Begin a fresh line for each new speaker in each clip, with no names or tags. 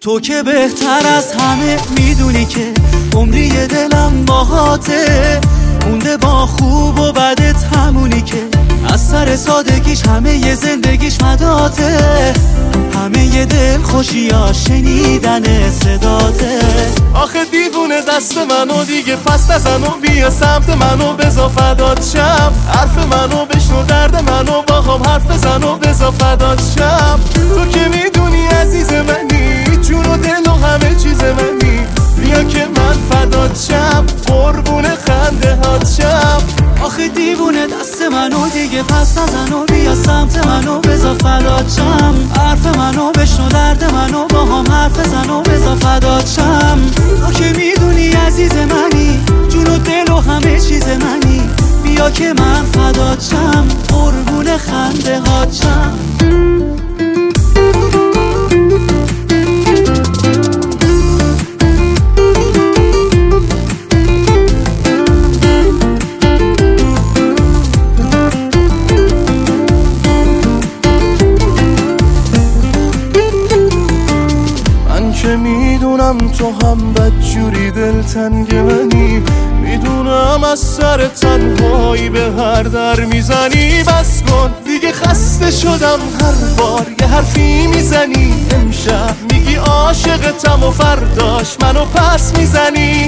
تو که بهتر از همه میدونی که عمری دلم باهاته، مونده با خوب و بدت همونی که از سر سادگیش همه ی زندگیش فداته، همه ی دل خوشیا شنیدن صداته.
آخه دیوونه دست منو دیگه پس نزن و بیا سمت منو بزا فدات شم، حرف منو بشنو درد منو با هم حرف بزن و بزا فدات شم. تو که میدونی عزیز منی، جون و دل و همه چیز منی، بیا که من فدات شم، قربون خنده هات شم.
آخه دیوونه دست منو دیگه پس نزن و بیا سمت منو بزا فدات شم، حرف منو بشنو درد منو با هم حرف بزن و بزا فدات شم. تو که میدونی عزیز منی، جون و دل و همه چیز منی، بیا که من فدات شم، قربون خنده هات شم.
که میدونم تو هم بدجوری دلتنگ منی، میدونم از سر تنهایی به هر در میزنی. بس کن دیگه خسته شدم هر بار یه حرفی میزنی، امشب میگی عاشقتم و فرداش منو پس میزنی.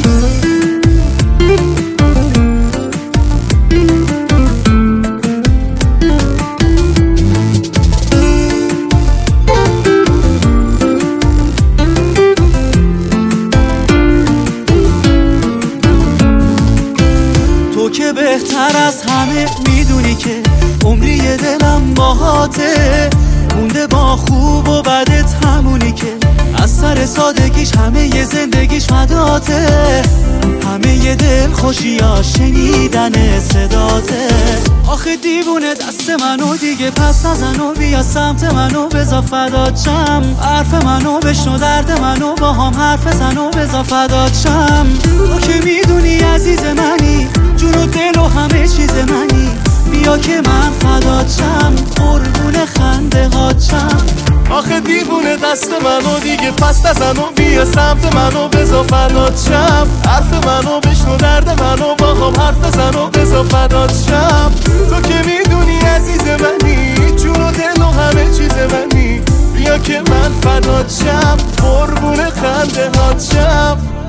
تو که بهتر از همه میدونی که عمری دلم باهاته، مونده با خوب و بدت همونی که از سر سادگیش همه ی زندگیش فداته، همه ی دل خوشیا شنیدن صداته. آخه دیوونه دست منو دیگه پس نزن و بیا سمت منو بزا فدات شم، حرف منو بشنو درد منو با هم حرف بزن و بزا فدات شم. تو که میدونی عزیز منی، جون و دل و همه چیز منی، بیا که من فدات شم، قربون خنده هات شم.
آخه دیوونه دست منو دیگه پس نزن و بیا سمت منو بزا فدات شم، حرف منو بشنو درد منو با هم حرف بزن و بزا فدات شم. تو که میدونی عزیز منی، جون و دل و همه چیز منی، بیا که من فدات شم، قربون خنده هات شم.